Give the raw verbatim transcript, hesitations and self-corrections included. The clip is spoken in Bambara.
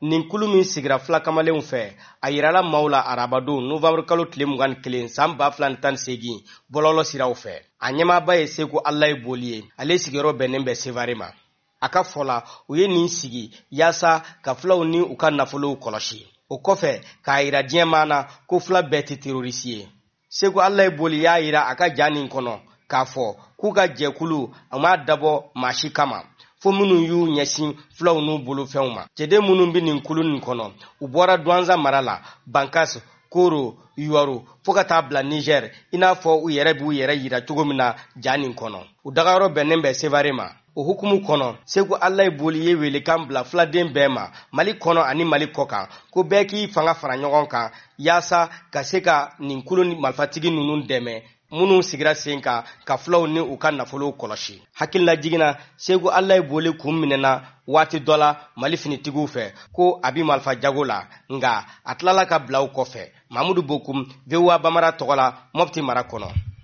nin kulu min sigira fila kamalenw fɛ a yirala maaw la arabadon novembre kalo tile mugan ni kelen san ba fila ni tan ni seegin bɔlɔlɔ siraw fɛ. A ɲɛmaaba ye Seku Alayi Boli ye, ale sigiyɔrɔ bɛnnen bɛ Sevare ma. A ka fɔ la u ye nin sigi yaasa ka filaw ni u ka nafolow kɔlɔsi. O kɔfɛ k'a yira diɲɛmaa na ko fila bɛɛ tɛ terroriste ye. Seku Alayi Boli y'a yira a ka ja nin kɔnɔ k'a fɔ k'u ka jɛkulu a m'a dabɔ maa si kama fo minnu y'u ɲɛsin filaw n'u bolofɛnw ma. Cɛden minnu bɛ nin kulu nin kɔnɔ u bɔra Douentza mara la, Bankas, Koro, Yuwaru fo ka taa bila Niger i n'a fɔ u yɛrɛ b'u yɛrɛ yira cogo min na ja nin kɔnɔ. U dagayɔrɔ bɛnnen bɛ Sevare ma. O hukumu kɔnɔ Seku Alayi Boli ye welekan bila filaden bɛɛ ma Mali kɔnɔ ani Mali kɔkan ko bɛɛ k'i fanga fara ɲɔgɔn kan yaasa ka se ka nin kulu marifatigi ninnu dɛmɛ minnu sigira sen kan ka filaw ni u ka nafolo kɔlɔsi. Hakilila jiginna Seku Alayi Boli kun minɛna waati dɔ la Mali finitigiw fɛ ko a bi marifa jago la, nka a tilala ka bila u kɔfɛ. Mamudu Bokum, V O A Bamara tɔgɔ la, Mopti mara kɔnɔ.